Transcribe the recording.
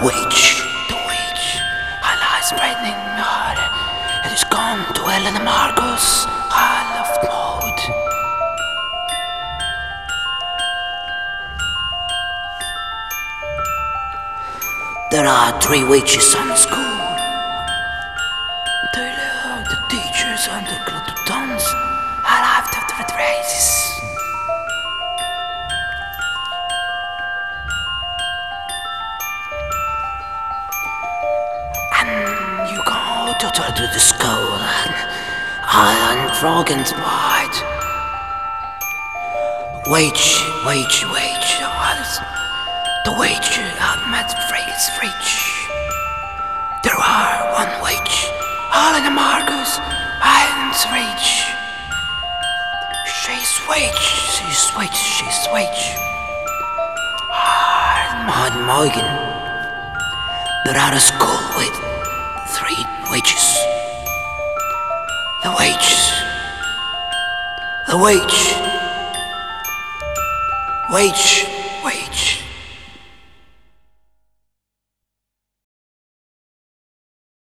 the witch, I lie spreading hard. It is gone to Helena Marcos, Hall of Mode. There are 3 witches on the school. They are the teachers and the glutons arrived after the races. And you go to the school and Island Froggen's White. Wage. The wage met Freight's fridge. There are 1 wage, Helena Marcos, Island's Rage. She's wage. Martin Morgan. There are a school with 3 wages. The wage.